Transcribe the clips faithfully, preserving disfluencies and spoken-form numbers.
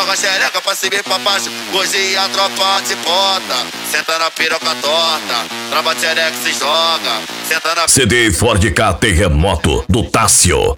joga xereca pra cima e pra baixo. Hoje a tropa te bota, senta na piroca torta, trava xereca e se joga, senta na... C D Ford K Terremoto do Tássio.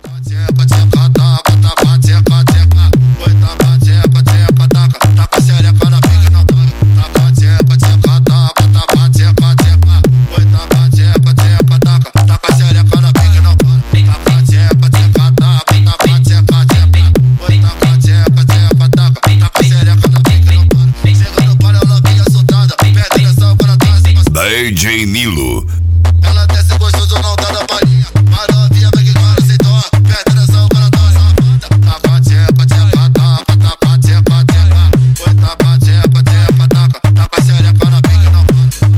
D J Nilo. Ela desce gostoso, não tá na palhinha. Maravilha, vai que cara se toca. Perde atenção quando tá safada. Taca, tcheca, tcheca, taca, taca, tcheca, tcheca. Oi, taca, tcheca, tcheca, taca. Taca xereca na pique, não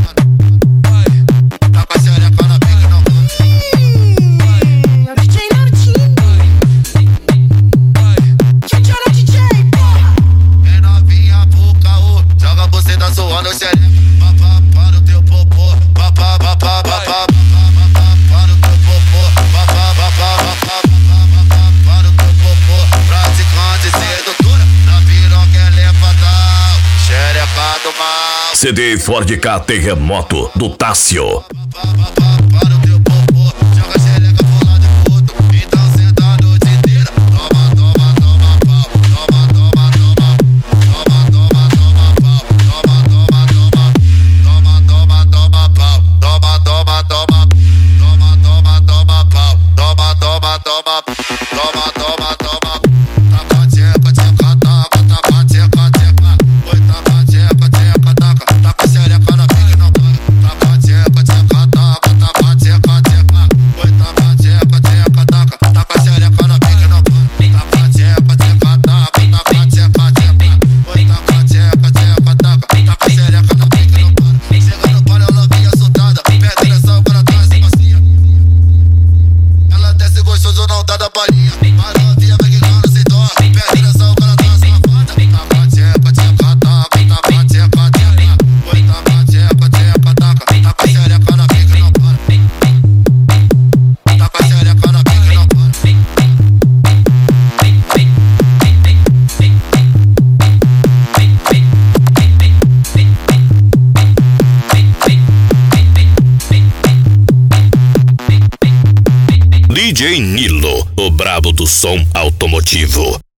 para. Taca xereca na pique, não para. D J Nautinho. D J, porra. Vem novinha pro caô, joga você da suando xereca. Para o teu popô, papá, papá, papá. Para o teu popô, papá, papá, papá. Para o teu popô, praticante sedutora. Na piroca ela é fatal, xereca do mal. C D Ford K Terremoto do Tássio. Para o teu popô, joga xereca pro lado e pro outro. Então senta a noite inteira. Toma, toma, toma pau. Toma, toma, toma. Toma, toma, toma pau. Toma, toma, toma. Toma, toma, toma pau. Toma, toma, toma. Toma, toma, toma pau. Toma, toma, toma. Toma, toma, toma. Taca, tcheca, tcheca, taca. Taca, tcheca, tcheca. Oi, taca, tcheca, tcheca, taca. Taca xereca na pique, não para. Taca, tcheca, tcheca, taca. Taca, tcheca, tcheca. Oi, taca, tcheca, tcheca, taca. Taca xereca na pique, não para. Taca, tcheca, tcheca, taca. Taca, tcheca, tcheca. Oi, taca, tcheca, tcheca, taca. Taca xereca na pique, não para. Chega no par, ela vinha soltada. Perde atenção quando tá se passinha. Ela desce gostoso, não tá da palhinha. Maravilha, vai que cara se toca. Perde atenção quando tá safada. Taca, tcheca, tcheca, taca. Taca, tcheca, tcheca. Oi, taca, tcheca, tcheca, taca. Taca xereca na pique, não para. Taca xereca na pique, não para. D J Nilo, o brabo do som automotivo.